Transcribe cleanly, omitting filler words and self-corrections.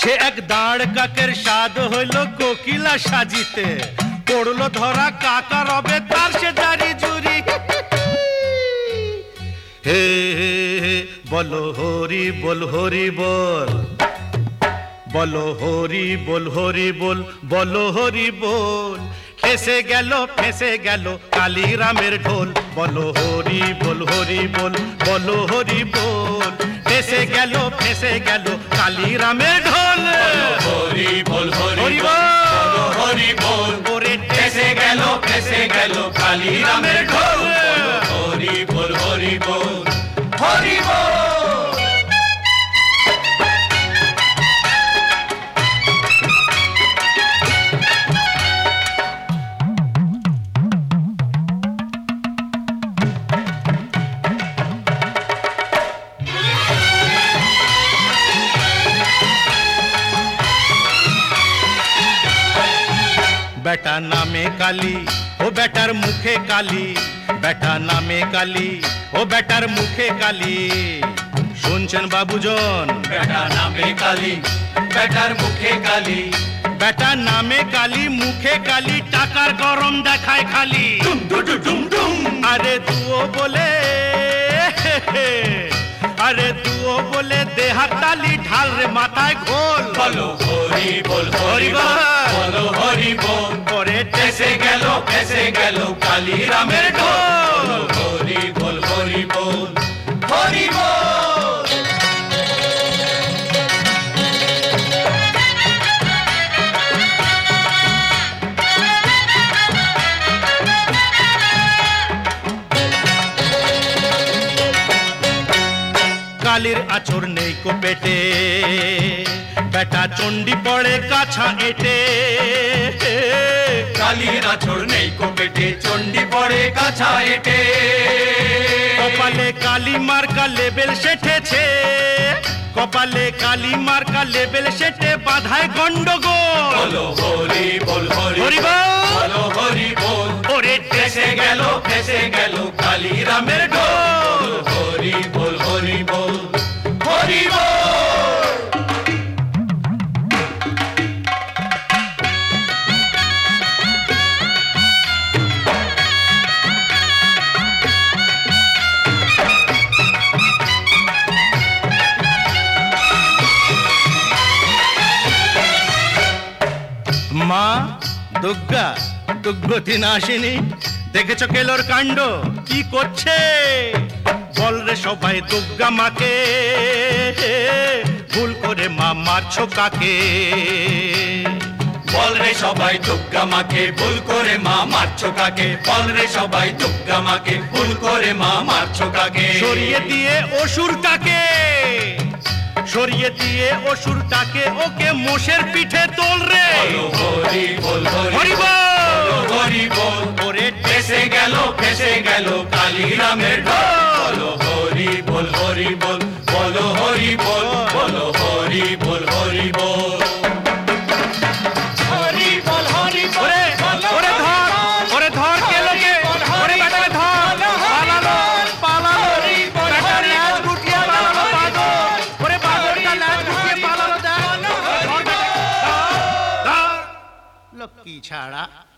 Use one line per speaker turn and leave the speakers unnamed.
সে এক দাঁড় কাকের স্বাদ হইল কোকিলা সাজিতে, পড়লো ধরা কাকা রবে তার সে জারি জুরি। হে বলো হরি বল হরি বল, বলো হরি বল হরি বল, বলো হরি বল। ফেসে গেল কালীরামের ঢোল, বলো হরি বল হরি বল, বলো হরি বল। ফেসে গেল কালীরামের ঢোল,
হরি বল হরি বল, হরি বল।
ওরে
ফেসে গেল কালীরামের ঢোল, হরি বল হরি বল, হরি বল।
বেটা নামে কালী ও বেটার মুখে কালী, বেটা নামে কালী ও বেটার মুখে কালী। শুনছেন বাবুজন?
বেটা নামে কালী, বেটার মুখে কালী।
বেটা নামে কালী মুখে কালী, টাকার গরম দেখায় খালি।
ডুম ডুম ডুম ডুম।
আরে তুও বলে, আরে তুও বলে দেহার তালি, ঢাল রে মাথায় ঘোল।
বলো হরি বল হরি বল, বলো হরি বল।
পরে
ফেসে গেল কালীরামের ঢোল, হরি বল হরি বল, হরি বল।
কালীর আচর নেই কো পেটে, বেটা চণ্ডী পড়ে কাছা এটে।
কালীর আচর নেই কো পেটে, চণ্ডী পড়ে কাছা এটে।
কপালে কালী মার্কা লেবেল সেঠেছে, কপালে কালী মার্কা লেবেল সেটে, বাধায় গন্ডগোল।
বলো হরি বল হরি
হরি
বল,
বল।
বলো হরি বল।
ওরে
ফেসে গেল কালীরামের ঢোল, হরি বল হরি বল, হরি বল।
মা দুর্গা, দুর্গতি নাশিনী, দেখেছ কেলোর কাণ্ড কি করছে? বল রে সবাই দুর্গা মাকে, ভুল করে মা মারছো কাকে?
বল রে সবাই দুর্গা মাকে, ভুল করে মা মারছো কাকে? বল রে সবাই দুর্গা মাকে, ভুল করে মা মারছো কাকে?
সরিয়ে দিয়ে অসুরটাকে, সরিয়ে দিয়ে অসুরটাকে, ওকে মোষের পিঠে তোল রে।
বলো হরি বল হরি
হরি
বল,
বল।
হরি বল।
ওরে
ফেসে গেল কালীরামের ঢোল, বলো হরি বল হরি বল, বলো হরি বল, বলো হরি বল হরি বল। হরি বল হরি বল,
ওরে ওরে ধর, ওরে ধর কেলোকে, ওরে বেটাকে ধর। পালালো পালালো, বেটার ল্যাজ গুটিয়ে পালালো পাগল। ওরে পাগলটা ল্যাজ গুটিয়ে পালালো, দেখ। ধর বেটাকে, ধর। লক্ষ্মী ছাড়া।